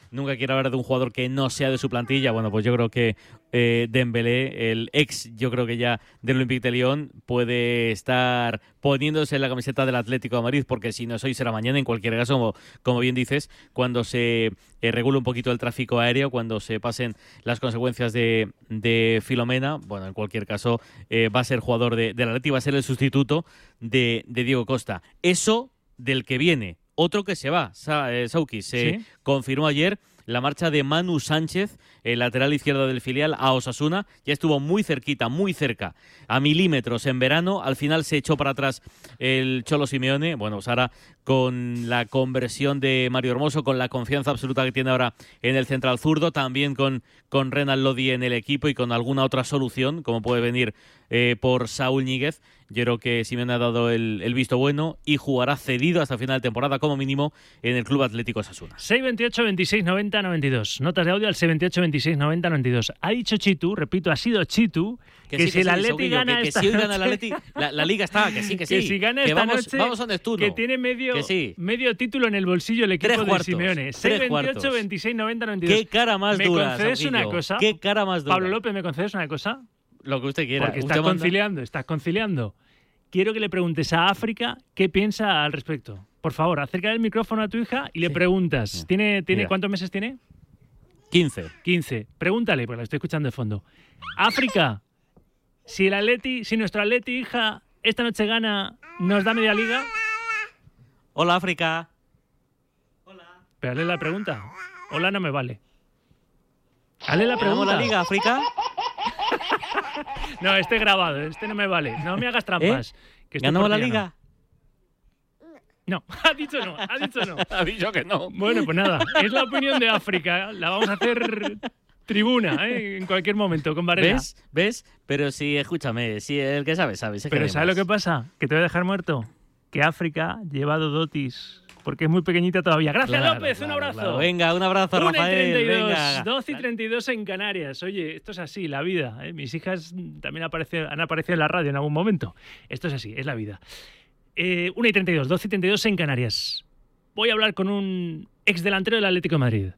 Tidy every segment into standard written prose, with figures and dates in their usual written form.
nunca quiere hablar de un jugador que no sea de su plantilla. Bueno, pues yo creo que Dembélé, el ex, yo creo que ya del Olympique de Lyon, puede estar poniéndose la camiseta del Atlético de Madrid, porque si no es hoy será mañana, en cualquier caso, como bien dices, cuando se regule un poquito el tráfico aéreo, cuando se pasen las consecuencias de Filomena. Bueno, en cualquier caso, va a ser jugador del Atleti, va a ser el sustituto de Diego Costa. Eso del que viene. Otro que se va, Sauki, se confirmó ayer la marcha de Manu Sánchez, el lateral izquierdo del filial, a Osasuna. Ya estuvo muy cerquita, muy cerca, a milímetros en verano. Al final se echó para atrás el Cholo Simeone. Bueno, pues ahora con la conversión de Mario Hermoso, con la confianza absoluta que tiene ahora en el central zurdo, también con Renan Lodi en el equipo y con alguna otra solución, como puede venir por Saúl Ñíguez. Yo creo que Simeone ha dado el visto bueno y jugará cedido hasta final de temporada como mínimo en el Club Atlético Osasuna. 628 26 90 92. Notas de audio al 628 26 90 92. Ha dicho Chitu, repito, ha sido Chitu, que si el Atleti gana esta noche... Que si hoy gana el Atleti, la Liga está, que sí. Que si gana que esta noche, vamos a Neptuno. que tiene medio título en el bolsillo el equipo de Simeone. 628 26 90 92. ¿Qué cara más dura, ¿Me concedes Sauquillo? una cosa? ¿Qué cara más dura? Pablo López, ¿me concedes una cosa? Lo que usted quiera. Porque estás conciliando. Quiero que le preguntes a África qué piensa al respecto. Por favor, acerca el micrófono a tu hija y le preguntas. ¿Tiene cuántos meses tiene? 15. Pregúntale, porque la estoy escuchando de fondo. África, si nuestro Atleti, hija, esta noche gana, ¿nos da media liga? Hola, África. Hola. Pero hazle la pregunta. Hola no me vale. Hazle la pregunta. ¿Ganamos la liga, África? No, grabado, no me vale. No me hagas trampas. ¿Ganamos la liga? No, ha dicho no. Ha dicho que no. Bueno, pues nada, es la opinión de África. La vamos a hacer tribuna, en cualquier momento, con Varela. ¿Ves? Pero sí, escúchame, si el que sabe. Pero ¿sabes lo que pasa? Que te voy a dejar muerto. Que África lleva dotis, porque es muy pequeñita todavía. Gracias, López, un abrazo. Claro. Venga, un abrazo, Rafael. 1:32, 12:32 en Canarias. Oye, esto es así, la vida. Mis hijas también han aparecido en la radio en algún momento. Esto es así, es la vida. 1:32, 12:32 en Canarias. Voy a hablar con un ex delantero del Atlético de Madrid.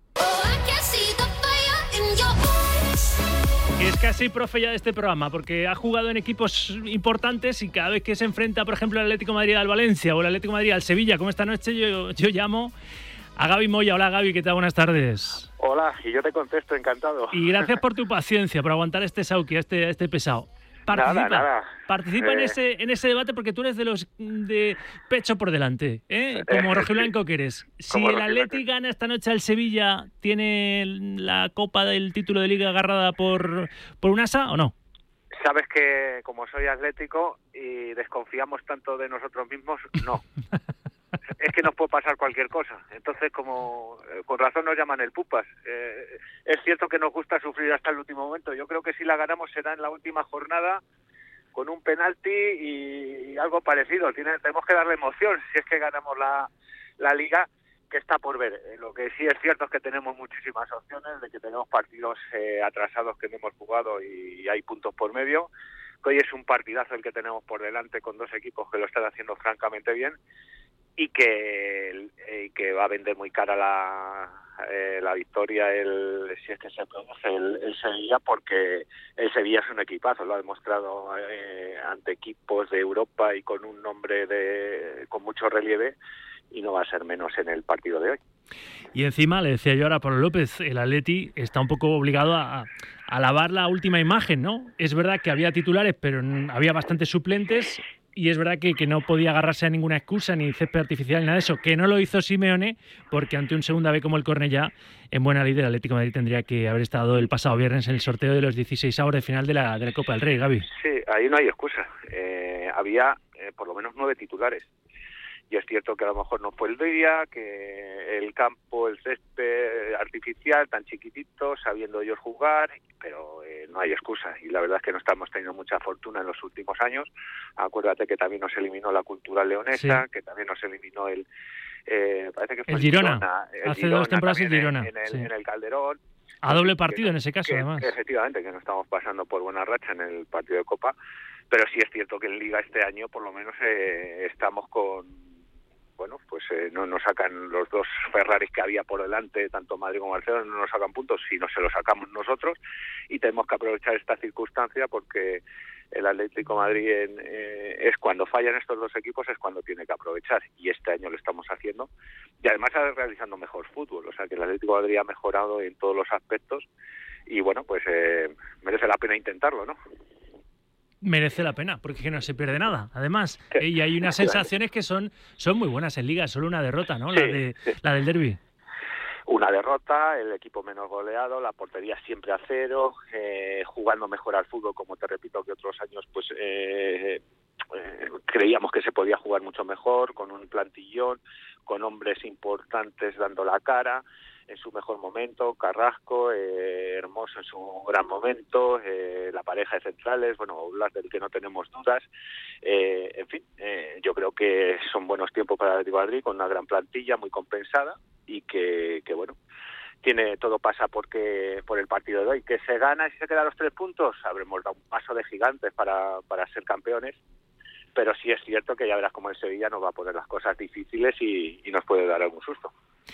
Es casi profe ya de este programa, porque ha jugado en equipos importantes y cada vez que se enfrenta, por ejemplo, el Atlético de Madrid al Valencia o el Atlético de Madrid al Sevilla, como esta noche, yo llamo a Gaby Moya. Hola, Gaby, ¿qué tal? Buenas tardes. Hola, y yo te contesto, encantado. Y gracias por tu paciencia, por aguantar este Sauki, este pesado. Participa en ese debate, porque tú eres de los de pecho por delante, como rojiblanco que eres. Si el Atleti gana esta noche al Sevilla, ¿tiene la copa del título de Liga agarrada por un asa o no? Sabes que como soy atlético y desconfiamos tanto de nosotros mismos, no. Es que nos puede pasar cualquier cosa. Entonces, como con razón nos llaman el pupas. Es cierto que nos gusta sufrir hasta el último momento. Yo creo que si la ganamos será en la última jornada con un penalti y algo parecido. Tenemos que darle emoción si es que ganamos la Liga, que está por ver. Lo que sí es cierto es que tenemos muchísimas opciones, de que tenemos partidos atrasados que no hemos jugado y hay puntos por medio. Que hoy es un partidazo el que tenemos por delante con dos equipos que lo están haciendo francamente bien. Y que va a vender muy cara la victoria si es que se produce el Sevilla, porque el Sevilla es un equipazo, lo ha demostrado ante equipos de Europa y con un nombre con mucho relieve, y no va a ser menos en el partido de hoy. Y encima, le decía yo ahora a Pablo López, el Atleti está un poco obligado a lavar la última imagen, ¿no? Es verdad que había titulares, pero había bastantes suplentes. Y es verdad que no podía agarrarse a ninguna excusa, ni césped artificial, ni nada de eso. Que no lo hizo Simeone, porque ante un segunda B como el Cornellá, en buena ley del Atlético de Madrid tendría que haber estado el pasado viernes en el sorteo de los 16avos de final de la Copa del Rey, Gaby. Sí, ahí no hay excusa. Había por lo menos 9 titulares. Y es cierto que a lo mejor no fue el día, que el campo, el césped artificial, tan chiquitito, sabiendo ellos jugar, pero no hay excusa. Y la verdad es que no estamos teniendo mucha fortuna en los últimos años. Acuérdate que también nos eliminó la Cultural Leonesa, sí, que también nos eliminó parece que fue el Girona. Hace 2 temporadas el Girona. En el Calderón. A doble partido en ese caso, además. Efectivamente, que no estamos pasando por buena racha en el partido de Copa. Pero sí es cierto que en Liga este año, por lo menos, estamos con bueno, pues no nos sacan los dos Ferraris que había por delante, tanto Madrid como Barcelona, no nos sacan puntos, sino se los sacamos nosotros, y tenemos que aprovechar esta circunstancia porque el Atlético de Madrid es cuando fallan estos dos equipos, es cuando tiene que aprovechar, y este año lo estamos haciendo, y además realizando mejor fútbol, o sea que el Atlético de Madrid ha mejorado en todos los aspectos, y bueno, pues merece la pena intentarlo, ¿no? Merece la pena, porque es que no se pierde nada. Además, y hay unas sensaciones que son muy buenas en Liga, solo una derrota, ¿no? Sí, la del derbi. Una derrota, el equipo menos goleado, la portería siempre a cero, jugando mejor al fútbol, como te repito, que otros años pues creíamos que se podía jugar mucho mejor, con un plantillón, con hombres importantes dando la cara en su mejor momento, Carrasco, Hermoso en su gran momento, la pareja de centrales, bueno, Blas, del que no tenemos dudas, en fin, yo creo que son buenos tiempos para el Atlético de Madrid, con una gran plantilla muy compensada, y que bueno, todo pasa por el partido de hoy, que se gana y se queda los 3 puntos, habremos dado un paso de gigantes para ser campeones, pero sí es cierto que ya verás cómo el Sevilla nos va a poner las cosas difíciles y nos puede dar algún susto.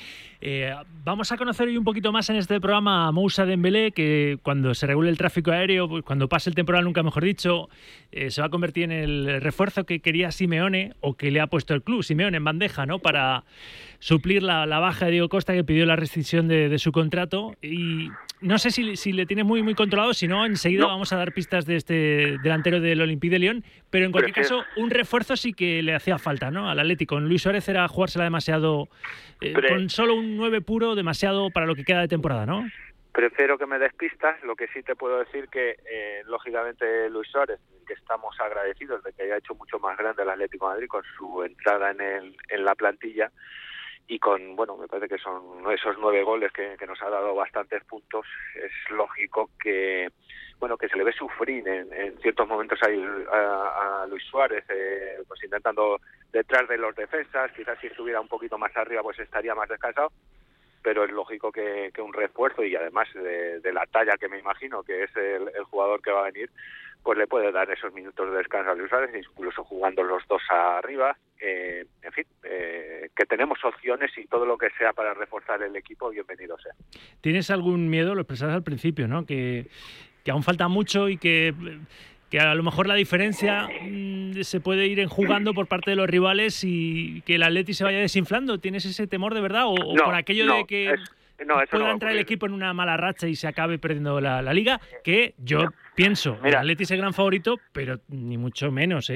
Vamos a conocer hoy un poquito más en este programa a Moussa Dembélé, que cuando se regule el tráfico aéreo, pues cuando pase el temporal, nunca mejor dicho, se va a convertir en el refuerzo que quería Simeone, o que le ha puesto el club Simeone en bandeja, ¿no? Para suplir la baja de Diego Costa, que pidió la rescisión de su contrato. Y no sé si le tienes muy controlado, si no, enseguida vamos a dar pistas de este delantero del Olympique de Lyon, pero en cualquier caso, un refuerzo sí que le hacía falta, ¿no? Al Atlético. Con Luis Suárez era jugársela demasiado, con solo un 9 puro, demasiado para lo que queda de temporada, ¿no? Prefiero que me des pistas. Lo que sí te puedo decir que, lógicamente, Luis Suárez, que estamos agradecidos de que haya hecho mucho más grande el Atlético de Madrid con su entrada en la plantilla, y con, bueno, me parece que son esos 9 goles que nos ha dado bastantes puntos. Es lógico que, bueno, que se le ve sufrir en ciertos momentos a Luis Suárez, pues intentando detrás de los defensas. Quizás si estuviera un poquito más arriba pues estaría más descansado, pero es lógico que un refuerzo, y además de la talla que me imagino que es el jugador que va a venir, pues le puede dar esos minutos de descanso a Luis Suárez, incluso jugando los dos arriba. En fin, que tenemos opciones, y todo lo que sea para reforzar el equipo, bienvenido sea. ¿Tienes algún miedo? Lo expresabas al principio, ¿no? Que aún falta mucho, y que a lo mejor la diferencia se puede ir enjugando por parte de los rivales, y que el Atleti se vaya desinflando. ¿Tienes ese temor de verdad? ¿O no, por aquello de que pueda entrar el equipo en una mala racha y se acabe perdiendo la Liga? Que yo pienso, el Atleti es el gran favorito, pero ni mucho menos,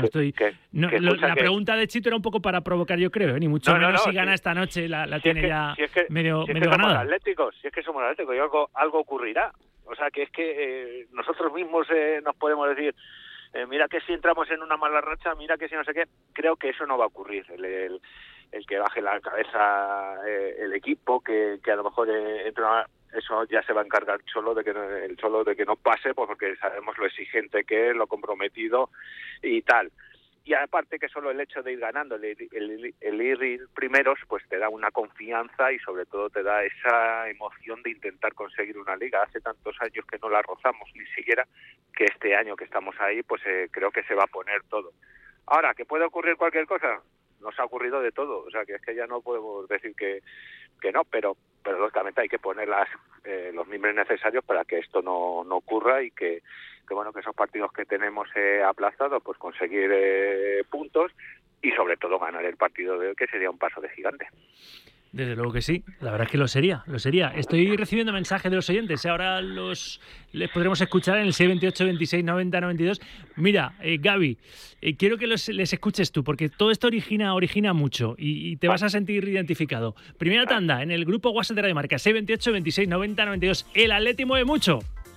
la pregunta de Chito era un poco para provocar, yo creo, ni mucho menos si gana esta noche, la tiene ya medio ganada. Si es que somos atléticos, y algo ocurrirá. O sea, que es que nosotros mismos nos podemos decir, mira que si entramos en una mala racha, mira que si no sé qué. Creo que eso no va a ocurrir. El que baje la cabeza el equipo, que a lo mejor eso ya se va a encargar el Cholo de que no pase, pues porque sabemos lo exigente que es, lo comprometido y tal. Y aparte que solo el hecho de ir ganando, el ir primeros, pues te da una confianza, y sobre todo te da esa emoción de intentar conseguir una liga. Hace tantos años que no la rozamos ni siquiera, que este año que estamos ahí, pues creo que se va a poner todo. Ahora, ¿que puede ocurrir cualquier cosa? Nos ha ocurrido de todo, o sea que es que ya no podemos decir que no, pero lógicamente hay que poner los mimbres necesarios para que esto no ocurra, y que bueno, que esos partidos que tenemos aplazados, pues conseguir puntos, y sobre todo ganar el partido de hoy, que sería un paso de gigante. Desde luego que sí, la verdad es que lo sería. Estoy recibiendo mensajes de los oyentes, ahora les podremos escuchar en el 628 26 90 92. Mira, Gaby, quiero que les escuches tú, porque todo esto origina mucho, y te vas a sentir identificado. Primera tanda, en el grupo WhatsApp de Radio Marca, 628 26 90 92. El Atleti mueve mucho.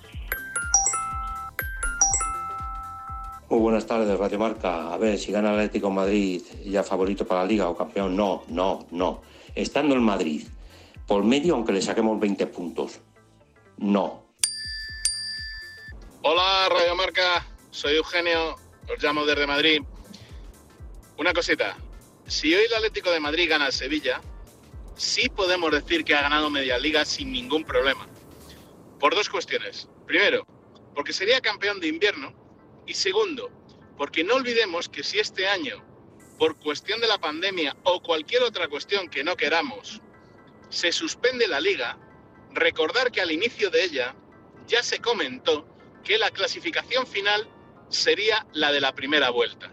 Muy buenas tardes, Radio Marca. A ver, si gana el Atlético de Madrid, ya favorito para la Liga o campeón. No. Estando en Madrid, por medio, aunque le saquemos 20 puntos. No. Hola, Radio Marca. Soy Eugenio, os llamo desde Madrid. Una cosita. Si hoy el Atlético de Madrid gana al Sevilla, sí podemos decir que ha ganado media Liga sin ningún problema. Por 2 cuestiones. Primero, porque sería campeón de invierno. Y segundo, porque no olvidemos que si este año por cuestión de la pandemia o cualquier otra cuestión que no queramos, se suspende la Liga, recordar que al inicio de ella ya se comentó que la clasificación final sería la de la primera vuelta.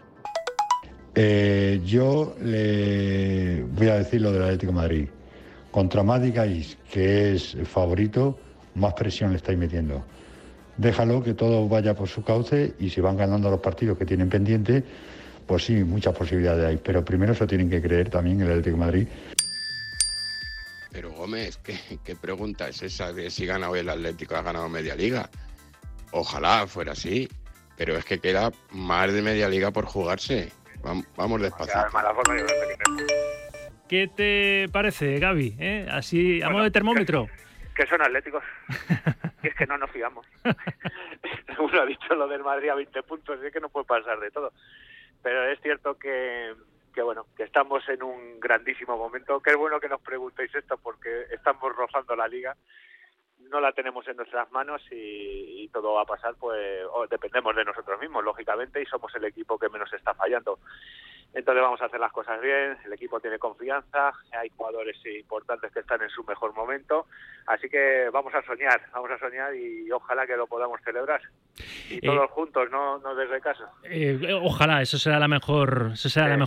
Yo le voy a decir lo del Atlético de Madrid. Contra más digáis que es favorito, más presión le estáis metiendo. Déjalo que todo vaya por su cauce y si van ganando los partidos que tienen pendientes, pues sí, muchas posibilidades hay. Pero primero se tienen que creer también el Atlético de Madrid. Pero Gómez, ¿qué pregunta es esa de si gana hoy el Atlético ha ganado media liga? Ojalá fuera así, pero es que queda más de media liga por jugarse. Vamos despacio. ¿Qué te parece, Gaby? Así, a modo de termómetro. Que son atléticos. Y es que no nos fiamos. Uno ha dicho lo del Madrid a 20 puntos, es que no puede pasar de todo. Pero es cierto que bueno, que estamos en un grandísimo momento. Que es bueno que nos preguntéis esto porque estamos rozando la liga. No la tenemos en nuestras manos y todo va a pasar, pues dependemos de nosotros mismos, lógicamente, y somos el equipo que menos está fallando. Entonces vamos a hacer las cosas bien, el equipo tiene confianza, hay jugadores importantes que están en su mejor momento, así que vamos a soñar y ojalá que lo podamos celebrar. Y todos juntos, no desde casa. Ojalá, eso será la mejor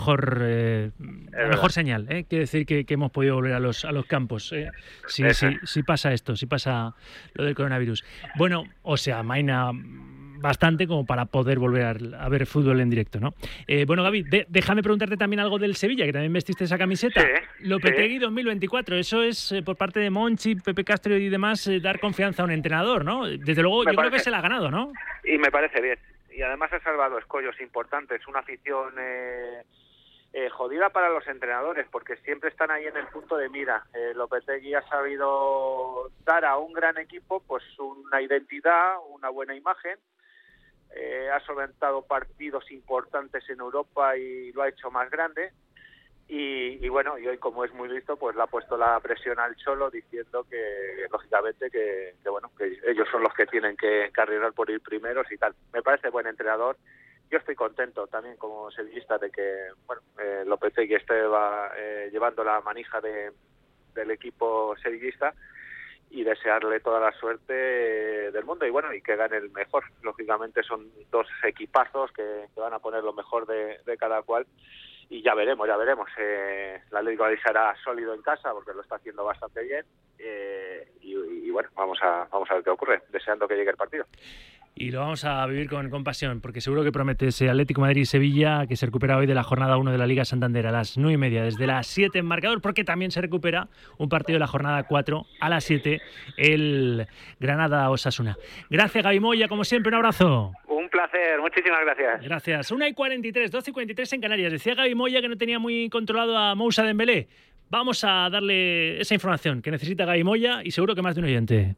señal, quiere decir que hemos podido volver a los campos. Si pasa esto, si pasa lo del coronavirus. Bueno, o sea, amaina bastante como para poder volver a ver fútbol en directo, ¿no? Bueno, Gaby, déjame preguntarte también algo del Sevilla, que también vestiste esa camiseta. Lopetegui 2024, eso es por parte de Monchi, Pepe Castro y demás, dar confianza a un entrenador, ¿no? Desde luego, yo creo que se la ha ganado, ¿no? Y me parece bien. Y además ha salvado escollos importantes, una afición jodida para los entrenadores, porque siempre están ahí en el punto de mira. Lopetegui ha sabido dar a un gran equipo pues una identidad, una buena imagen. Ha solventado partidos importantes en Europa y lo ha hecho más grande y bueno, y hoy como es muy listo pues le ha puesto la presión al Cholo diciendo que lógicamente que bueno, que ellos son los que tienen que arriesgar por ir primeros y tal. Me parece buen entrenador. Yo estoy contento también como sevillista de que bueno, Lopetegui va llevando la manija del equipo sevillista y desearle toda la suerte del mundo y bueno, y que gane el mejor. Lógicamente son dos equipazos que van a poner lo mejor de cada cual y ya veremos. El Atlético de Madrid será sólido en casa porque lo está haciendo bastante bien y bueno, vamos a ver qué ocurre, deseando que llegue el partido. Y lo vamos a vivir con pasión, porque seguro que promete ese Atlético Madrid y Sevilla, que se recupera hoy de la jornada 1 de la Liga Santander a las 9:30, desde las 7 en marcador, porque también se recupera un partido de la jornada 4 a las 7, el Granada-Osasuna. Gracias, Gaby Moya, como siempre, un abrazo. Un placer, muchísimas gracias. Gracias. 1:43, 12:43 en Canarias. Decía Gaby Moya que no tenía muy controlado a Moussa Dembélé. Vamos a darle esa información que necesita Gaby Moya y seguro que más de un oyente.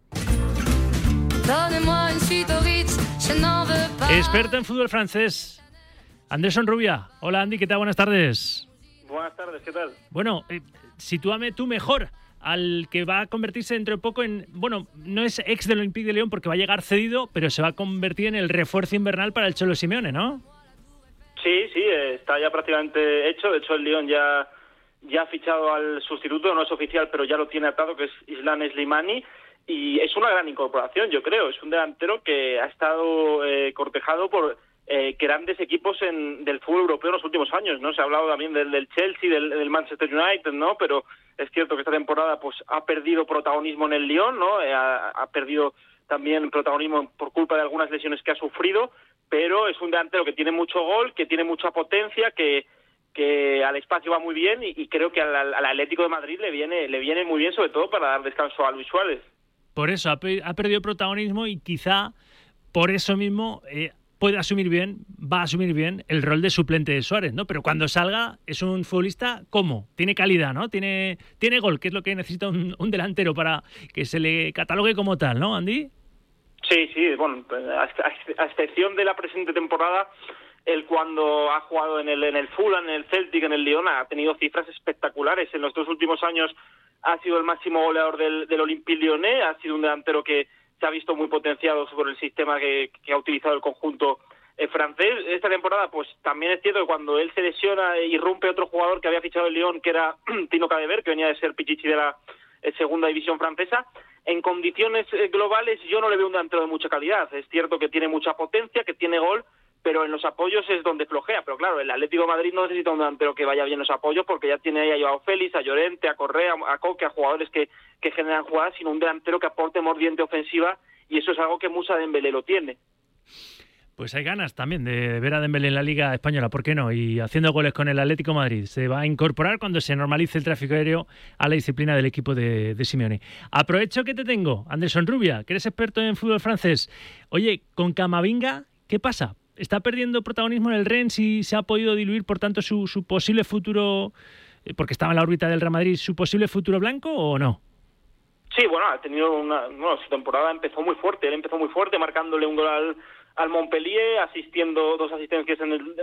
Experto en fútbol francés, Anderson Rubia. Hola, Andy, ¿qué tal? Buenas tardes. Buenas tardes, ¿qué tal? Bueno, sitúame tú mejor al que va a convertirse dentro de poco en... Bueno, no es ex del Olympique de Lyon porque va a llegar cedido, pero se va a convertir en el refuerzo invernal para el Cholo Simeone, ¿no? Sí, está ya prácticamente hecho. De hecho, el Lyon ya ha fichado al sustituto, no es oficial, pero ya lo tiene atado, que es Islam Slimani. Y es una gran incorporación, yo creo. Es un delantero que ha estado cortejado por grandes equipos del fútbol europeo en los últimos años, ¿no? Se ha hablado también del Chelsea, del Manchester United, ¿no? Pero es cierto que esta temporada pues ha perdido protagonismo en el Lyon, ¿no? Ha perdido también protagonismo por culpa de algunas lesiones que ha sufrido, pero es un delantero que tiene mucho gol, que tiene mucha potencia, que al espacio va muy bien y creo que al Atlético de Madrid le viene muy bien, sobre todo para dar descanso a Luis Suárez. Por eso ha perdido protagonismo y quizá por eso mismo va a asumir bien el rol de suplente de Suárez, ¿no? Pero cuando salga es un futbolista ¿cómo? Tiene calidad, ¿no? Tiene gol, que es lo que necesita un delantero para que se le catalogue como tal, ¿no, Andy? Sí, bueno, a excepción de la presente temporada, él cuando ha jugado en el Fulham, en el Celtic, en el Lyon, ha tenido cifras espectaculares. En los 2 últimos años ha sido el máximo goleador del Olympique Lyonnais, ha sido un delantero que se ha visto muy potenciado por el sistema que ha utilizado el conjunto francés. Esta temporada, pues también es cierto que cuando él se lesiona y irrumpe otro jugador que había fichado el Lyon, que era Tino Cadever, que venía de ser Pichichi de la segunda división francesa. En condiciones globales yo no le veo un delantero de mucha calidad. Es cierto que tiene mucha potencia, que tiene gol, pero en los apoyos es donde flojea. Pero claro, el Atlético de Madrid no necesita un delantero que vaya bien en los apoyos, porque ya tiene ahí a Joao Félix, a Llorente, a Correa, a Coque, a jugadores que generan jugadas, sino un delantero que aporte mordiente ofensiva, y eso es algo que Moussa Dembélé lo tiene. Pues hay ganas también de ver a Dembélé en la Liga Española, ¿por qué no? Y haciendo goles con el Atlético de Madrid. Se va a incorporar cuando se normalice el tráfico aéreo a la disciplina del equipo de Simeone. Aprovecho que te tengo, Anderson Rubia, que eres experto en fútbol francés. Oye, con Camavinga, ¿qué pasa? ¿Está perdiendo protagonismo en el Rennes y se ha podido diluir, por tanto, su posible futuro, porque estaba en la órbita del Real Madrid, su posible futuro blanco o no? Sí, bueno, ha tenido su temporada empezó muy fuerte. Él empezó muy fuerte, marcándole un gol al Montpellier, asistiendo 2 asistencias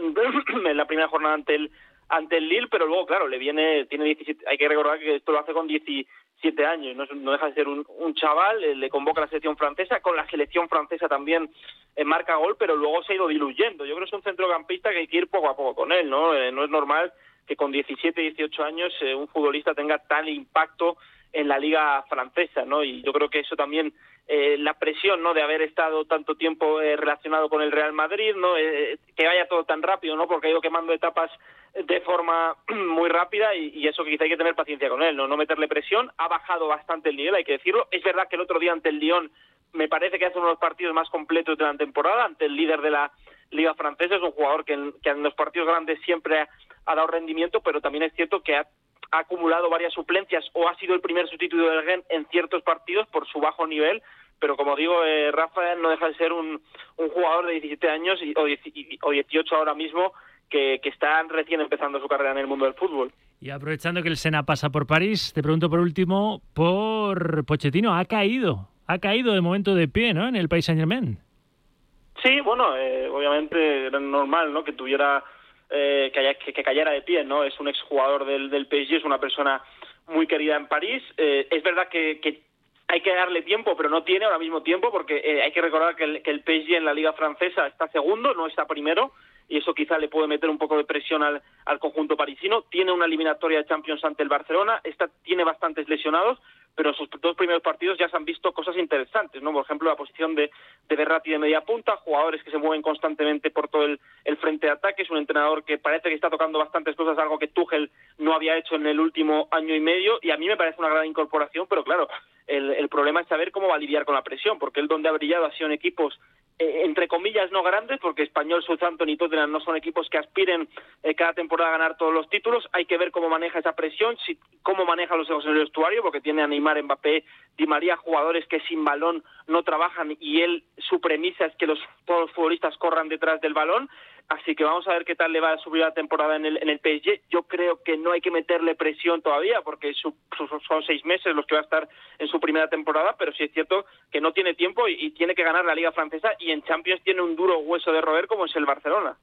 en la primera jornada ante el Lille, pero luego, claro, tiene 17, hay que recordar que esto lo hace con 17 años, no deja de ser un chaval, le convoca a la selección francesa, con la selección francesa también marca gol, pero luego se ha ido diluyendo. Yo creo que es un centrocampista que hay que ir poco a poco con él, ¿no? No es normal que con 17, 18 años un futbolista tenga tal impacto en la liga francesa, ¿no? Y yo creo que eso también, la presión, ¿no?, de haber estado tanto tiempo relacionado con el Real Madrid, ¿no?, que vaya todo tan rápido, ¿no?, porque ha ido quemando etapas de forma muy rápida, y eso quizá hay que tener paciencia con él, no meterle presión. Ha bajado bastante el nivel, hay que decirlo. Es verdad que el otro día ante el Lyon me parece que hace uno de los partidos más completos de la temporada, ante el líder de la liga francesa. Es un jugador que en los partidos grandes siempre ha dado rendimiento, pero también es cierto que ha acumulado varias suplencias o ha sido el primer sustituto del Rennes en ciertos partidos por su bajo nivel. Pero como digo, Rafa no deja de ser un jugador de 17 años o 18 ahora mismo, que están recién empezando su carrera en el mundo del fútbol. Y aprovechando que el Sena pasa por París, te pregunto por último por Pochettino. Ha caído de momento de pie, ¿no?, en el Paris Saint-Germain. Sí, bueno, obviamente era normal, ¿no?, que tuviera que cayera de pie, ¿no? Es un exjugador del PSG, es una persona muy querida en París. Es verdad que hay que darle tiempo, pero no tiene ahora mismo tiempo, porque hay que recordar que el PSG en la liga francesa está segundo, no está primero, y eso quizá le puede meter un poco de presión al conjunto parisino. Tiene una eliminatoria de Champions ante el Barcelona, tiene bastantes lesionados, pero sus 2 primeros partidos ya se han visto cosas interesantes, ¿no? Por ejemplo, la posición de Verratti de media punta, jugadores que se mueven constantemente por todo el frente de ataque. Es un entrenador que parece que está tocando bastantes cosas, algo que Tuchel no había hecho en el último año y medio, y a mí me parece una gran incorporación, pero claro, el problema es saber cómo va a lidiar con la presión, porque él donde ha brillado ha sido en equipos entre comillas no grandes, porque Español, Southampton y Tottenham no son equipos que aspiren cada temporada a ganar todos los títulos. Hay que ver cómo maneja esa presión, cómo maneja los egos en el vestuario, porque tiene a Neymar, Mbappé, Di María, jugadores que sin balón no trabajan, y su premisa es que todos los futbolistas corran detrás del balón. Así que vamos a ver qué tal le va a subir la temporada en el PSG. Yo creo que no hay que meterle presión todavía, porque son 6 meses los que va a estar en su primera temporada, pero sí es cierto que no tiene tiempo y tiene que ganar la Liga Francesa, y en Champions tiene un duro hueso de roer como es el Barcelona.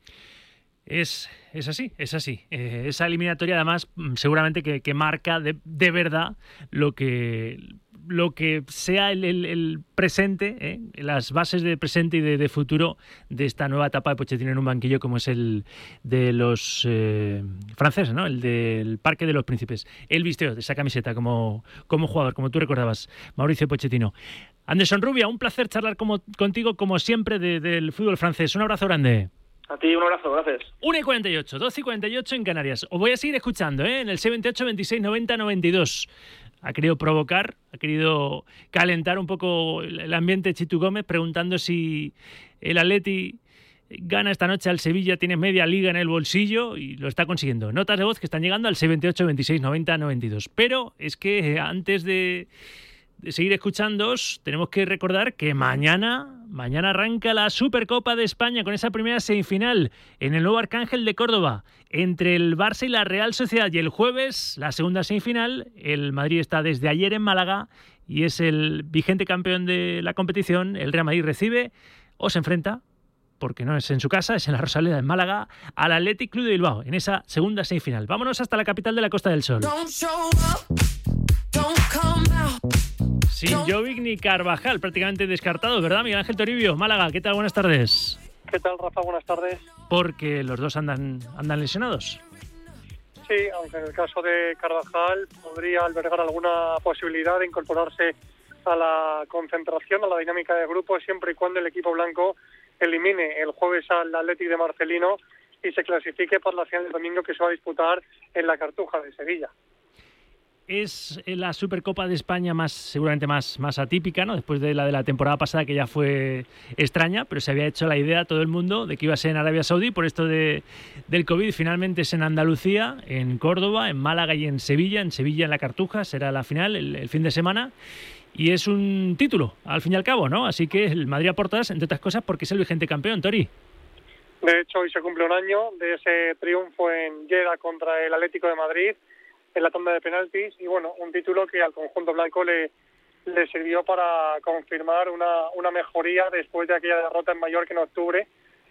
Es así. Esa eliminatoria, además, seguramente que marca de verdad lo que sea el presente, las bases de presente y de futuro de esta nueva etapa de Pochettino en un banquillo como es el de los franceses, ¿no?, el del Parque de los Príncipes. Él vistió de esa camiseta como jugador, como tú recordabas, Mauricio Pochettino. Anderson Rubia, un placer charlar contigo como siempre del fútbol francés. Un abrazo grande. A ti un abrazo, gracias. 1:48, 12:48 en Canarias. Os voy a seguir escuchando en el 78 26 90 92. Ha querido provocar, ha querido calentar un poco el ambiente Chitu Gómez, preguntando si el Atleti gana esta noche al Sevilla, tiene media liga en el bolsillo, y lo está consiguiendo. Notas de voz que están llegando al 78 26 90 92. Pero es que antes de seguir escuchándoos, tenemos que recordar que mañana arranca la Supercopa de España con esa primera semifinal en el nuevo Arcángel de Córdoba entre el Barça y la Real Sociedad, y el jueves la segunda semifinal. El Madrid está desde ayer en Málaga y es el vigente campeón de la competición. El Real Madrid recibe o se enfrenta, porque no es en su casa, es en la Rosaleda, en Málaga, al Athletic Club de Bilbao en esa segunda semifinal. Vámonos hasta la capital de la Costa del Sol. Sin Jovic ni Carvajal, prácticamente descartados, ¿verdad, Miguel Ángel Toribio? Málaga, ¿qué tal? Buenas tardes. ¿Qué tal, Rafa? Buenas tardes. Porque los dos andan lesionados. Sí, aunque en el caso de Carvajal podría albergar alguna posibilidad de incorporarse a la concentración, a la dinámica de grupo, siempre y cuando el equipo blanco elimine el jueves al Athletic de Marcelino y se clasifique para la final del domingo, que se va a disputar en la Cartuja de Sevilla. Es la Supercopa de España seguramente más atípica, ¿no? Después de la temporada pasada, que ya fue extraña, pero se había hecho la idea todo el mundo de que iba a ser en Arabia Saudí por esto del COVID. Finalmente es en Andalucía, en Córdoba, en Málaga y en Sevilla. En Sevilla, en la Cartuja, será la final el fin de semana. Y es un título, al fin y al cabo, ¿no? Así que el Madrid aporta, entre otras cosas, porque es el vigente campeón, Tori. De hecho, hoy se cumple un año de ese triunfo en Jeddah contra el Atlético de Madrid, en la tanda de penaltis, y bueno, un título que al conjunto blanco le sirvió para confirmar una mejoría después de aquella derrota en Mallorca en octubre,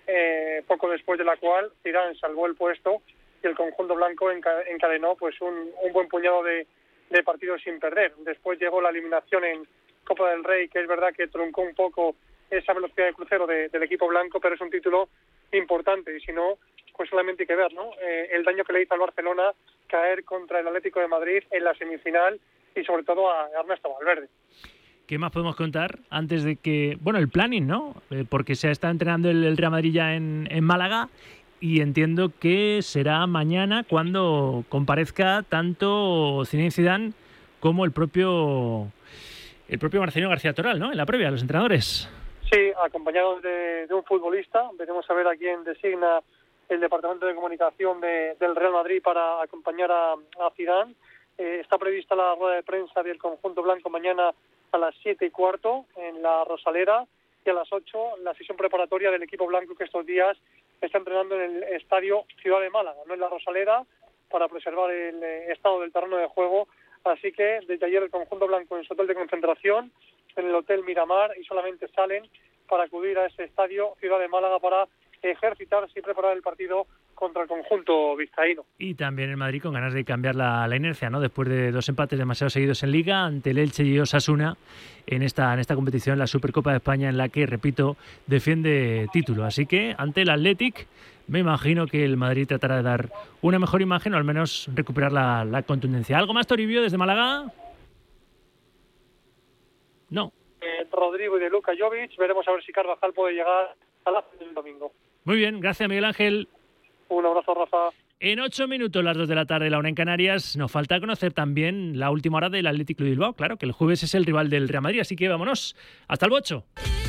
poco después de la cual Zidane salvó el puesto y el conjunto blanco encadenó pues un buen puñado de partidos sin perder. Después llegó la eliminación en Copa del Rey, que es verdad que truncó un poco esa velocidad de crucero del equipo blanco, pero es un título importante, y si no, pues solamente hay que ver, ¿no? El daño que le hizo al Barcelona caer contra el Atlético de Madrid en la semifinal, y sobre todo a Ernesto Valverde. ¿Qué más podemos contar antes de que... Bueno, el planning, ¿no? Porque se está entrenando el Real Madrid ya en Málaga, y entiendo que será mañana cuando comparezca tanto Zinedine Zidane como el propio Marcelino García Toral, ¿no? En la previa, los entrenadores. Sí, acompañados de un futbolista. Veremos a ver a quién designa el Departamento de Comunicación del Real Madrid para acompañar a Zidane. Está prevista la rueda de prensa del conjunto blanco mañana a las 7:15 en la Rosaleda, y a las 8 la sesión preparatoria del equipo blanco, que estos días está entrenando en el estadio Ciudad de Málaga, no en la Rosaleda, para preservar el estado del terreno de juego. Así que desde ayer el conjunto blanco en su hotel de concentración, en el Hotel Miramar, y solamente salen para acudir a ese estadio Ciudad de Málaga para ejercitarse y preparar el partido contra el conjunto vizcaíno. Y también el Madrid con ganas de cambiar la inercia, ¿no? Después de 2 empates demasiado seguidos en Liga ante el Elche y Osasuna en esta competición, la Supercopa de España, en la que, repito, defiende título. Así que ante el Athletic me imagino que el Madrid tratará de dar una mejor imagen, o al menos recuperar la contundencia. ¿Algo más, Toribio, desde Málaga? No. Rodrigo y de Luka Jovic. Veremos a ver si Carvajal puede llegar a la final del domingo. Muy bien, gracias, Miguel Ángel. Un abrazo, Rafa. En 8 minutos, las 2 de la tarde, la 1 en Canarias. Nos falta conocer también la última hora del Athletic Club de Bilbao. Claro que el jueves es el rival del Real Madrid, así que vámonos. Hasta el bocho.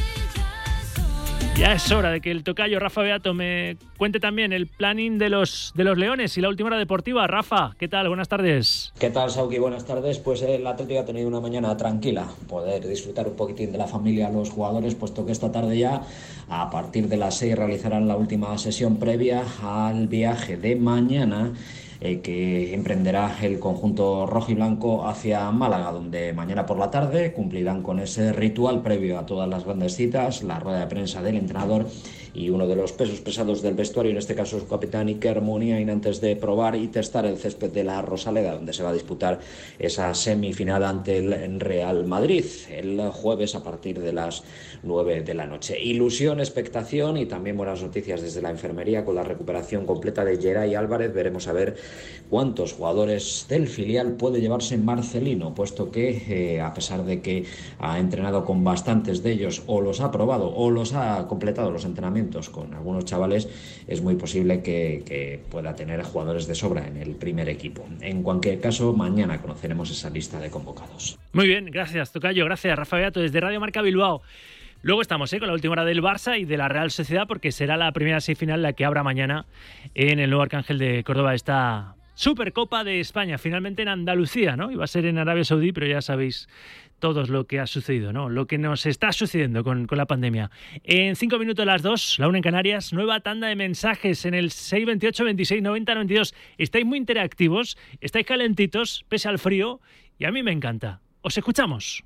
Ya es hora de que el tocayo Rafa Beato me cuente también el planning de los Leones y la última hora deportiva. Rafa, ¿qué tal? Buenas tardes. ¿Qué tal, Sauki? Buenas tardes. Pues el Atlético ha tenido una mañana tranquila, poder disfrutar un poquitín de la familia a los jugadores, puesto que esta tarde ya, a partir de las 6, realizarán la última sesión previa al viaje de mañana, que emprenderá el conjunto rojiblanco hacia Málaga, donde mañana por la tarde cumplirán con ese ritual previo a todas las grandes citas, la rueda de prensa del entrenador y uno de los pesos pesados del vestuario, en este caso su capitán Iker Muniain, antes de probar y testar el césped de la Rosaleda, donde se va a disputar esa semifinal ante el Real Madrid el jueves a partir de las 9 de la noche. Ilusión, expectación y también buenas noticias desde la enfermería con la recuperación completa de Geray Álvarez. Veremos a ver cuántos jugadores del filial puede llevarse Marcelino, puesto que a pesar de que ha entrenado con bastantes de ellos, o los ha probado o los ha completado los entrenamientos con algunos chavales, es muy posible que pueda tener jugadores de sobra en el primer equipo. En cualquier caso, mañana conoceremos esa lista de convocados. Muy bien, gracias, tocayo, gracias, Rafa Beato, desde Radio Marca Bilbao. Luego estamos con la última hora del Barça y de la Real Sociedad, porque será la primera semifinal la que abra mañana en el nuevo Arcángel de Córdoba esta Supercopa de España, finalmente en Andalucía, ¿no? Iba a ser en Arabia Saudí, pero ya sabéis todos lo que ha sucedido, ¿no? Lo que nos está sucediendo con la pandemia. En 5 minutos las 2, la 1 en Canarias, nueva tanda de mensajes en el 628 26 90 92. Estáis muy interactivos, estáis calentitos, pese al frío, y a mí me encanta. Os escuchamos.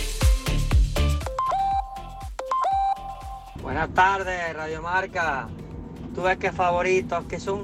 Buenas tardes, Radio Marca. ¿Tú ves qué favoritos que son?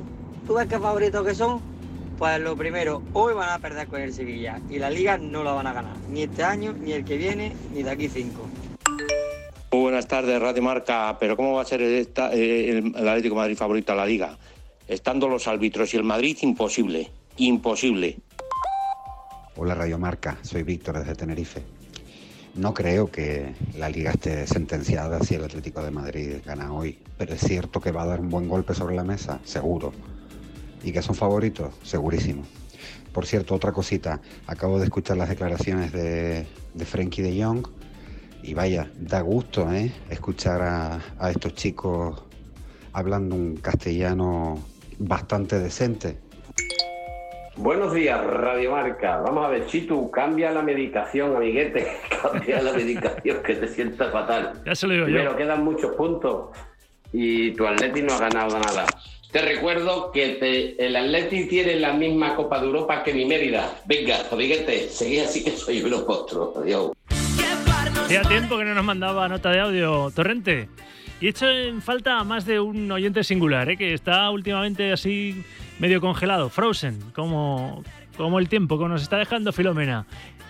Pues lo primero, hoy van a perder con el Sevilla y la Liga no la van a ganar, ni este año, ni el que viene, ni de aquí 5. Muy buenas tardes, Radio Marca. Pero ¿cómo va a ser el Atlético de Madrid favorito a la Liga? Estando los árbitros y el Madrid, imposible. Imposible. Hola, Radio Marca. Soy Víctor desde Tenerife. No creo que la Liga esté sentenciada si el Atlético de Madrid gana hoy. Pero es cierto que va a dar un buen golpe sobre la mesa, seguro. ¿Y que son favoritos? Segurísimo. Por cierto, otra cosita. Acabo de escuchar las declaraciones de Frenkie de Jong. Y vaya, da gusto, escuchar a estos chicos hablando un castellano bastante decente. Buenos días, Radio Marca. Vamos a ver, Chitu, cambia la medicación, amiguete. Cambia la medicación, que te sientas fatal. Ya se lo digo Primero, yo. quedan muchos puntos y tu Atleti no ha ganado nada. Te recuerdo que el Atleti tiene la misma Copa de Europa que mi Mérida. Venga, amiguete, seguí así que soy unos postros. Adiós. Hacía tiempo que no nos mandaba nota de audio, Torrente. Y he hecho en falta más de un oyente singular, que está últimamente así medio congelado, frozen, como el tiempo que nos está dejando Filomena.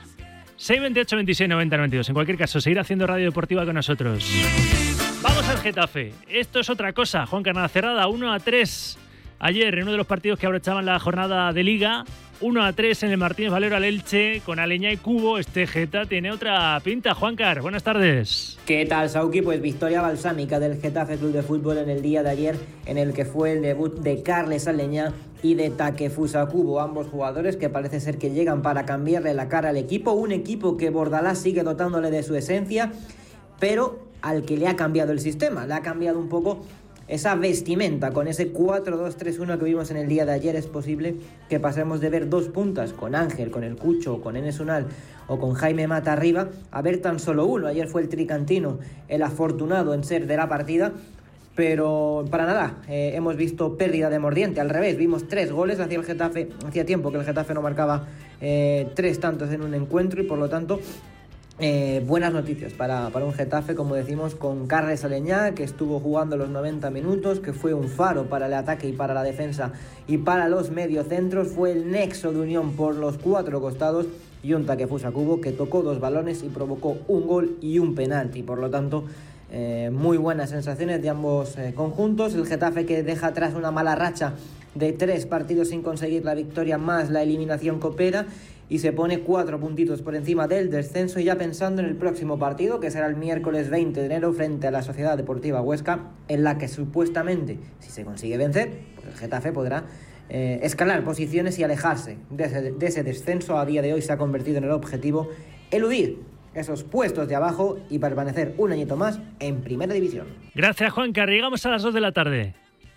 628 26 90 92. En cualquier caso, seguir haciendo radio deportiva con nosotros. Vamos al Getafe. Esto es otra cosa. Juan Carnacerrada, 1-3 ayer en uno de los partidos que abrochaban la jornada de Liga. 1-3 en el Martínez Valero al Elche con Aleñá y Cubo. Este Geta tiene otra pinta. Juancar, buenas tardes. ¿Qué tal, Sauki? Pues victoria balsámica del Getafe Club de Fútbol en el día de ayer, en el que fue el debut de Carles Aleñá y de Takefusa Kubo, ambos jugadores que parece ser que llegan para cambiarle la cara al equipo. Un equipo que Bordalás sigue dotándole de su esencia, pero al que le ha cambiado el sistema, le ha cambiado un poco esa vestimenta. Con ese 4-2-3-1 que vimos en el día de ayer es posible que pasemos de ver dos puntas con Ángel, con el Cucho, con Enes Unal o con Jaime Mata arriba, a ver tan solo uno. Ayer fue el tricantino el afortunado en ser de la partida, pero para nada hemos visto pérdida de mordiente. Al revés, vimos 3 goles hacia el Getafe. Hacía tiempo que el Getafe no marcaba 3 tantos en un encuentro y por lo tanto buenas noticias para un Getafe, como decimos, con Carles Aleñá, que estuvo jugando los 90 minutos, que fue un faro para el ataque y para la defensa y para los mediocentros. Fue el nexo de unión por los 4 costados, y un Takefusa Kubo que tocó 2 balones y provocó un gol y un penalti. Por lo tanto, muy buenas sensaciones de ambos conjuntos. El Getafe que deja atrás una mala racha de 3 partidos sin conseguir la victoria más la eliminación copera, y se pone 4 puntitos por encima del descenso, y ya pensando en el próximo partido, que será el miércoles 20 de enero frente a la Sociedad Deportiva Huesca, en la que supuestamente, si se consigue vencer, pues el Getafe podrá escalar posiciones y alejarse de ese descenso. A día de hoy se ha convertido en el objetivo eludir esos puestos de abajo y permanecer un añito más en Primera División. Gracias, Juancar. Llegamos a las 2 de la tarde.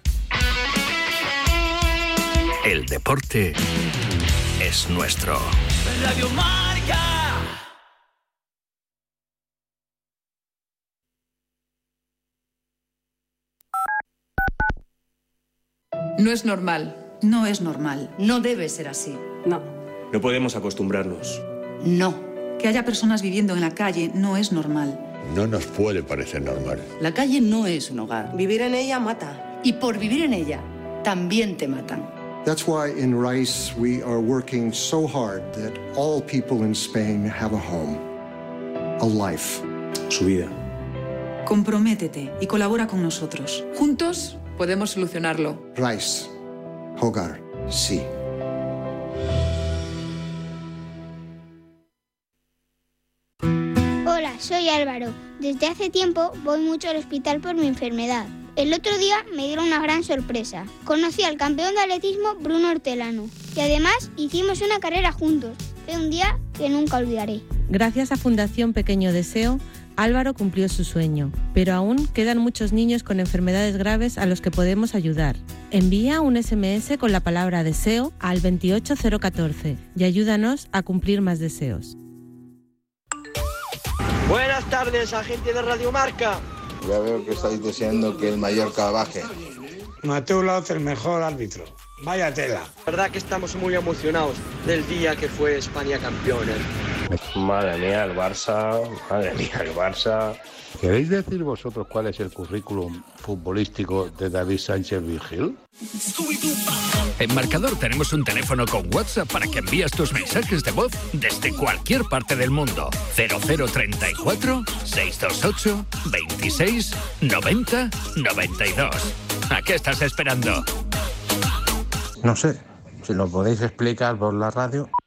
El deporte es nuestro. Radio Marca. No es normal. No es normal. No debe ser así. No. No podemos acostumbrarnos. No. Que haya personas viviendo en la calle no es normal. No nos puede parecer normal. La calle no es un hogar. Vivir en ella mata. Y por vivir en ella, también te matan. That's why in RICE we are working so hard that all people in Spain have a home, a life. Su vida. Comprométete y colabora con nosotros. Juntos podemos solucionarlo. RICE. Hogar. Sí. Hola, soy Álvaro. Desde hace tiempo voy mucho al hospital por mi enfermedad. El otro día me dieron una gran sorpresa. Conocí al campeón de atletismo Bruno Hortelano y además hicimos una carrera juntos. Fue un día que nunca olvidaré. Gracias a Fundación Pequeño Deseo, Álvaro cumplió su sueño, pero aún quedan muchos niños con enfermedades graves a los que podemos ayudar. Envía un SMS con la palabra deseo al 28014 y ayúdanos a cumplir más deseos. Buenas tardes, agente de Radio Marca. Ya veo que estáis deseando que el Mallorca baje. Mateo Laoz, el mejor árbitro. Vaya tela. La verdad que estamos muy emocionados del día que fue España campeona. Madre mía, el Barça. ¿Queréis decir vosotros cuál es el currículum futbolístico de David Sánchez Virgil? En Marcador tenemos un teléfono con WhatsApp para que envíes tus mensajes de voz desde cualquier parte del mundo. 0034 628 26 90 92. ¿A qué estás esperando? No sé, si lo podéis explicar por la radio.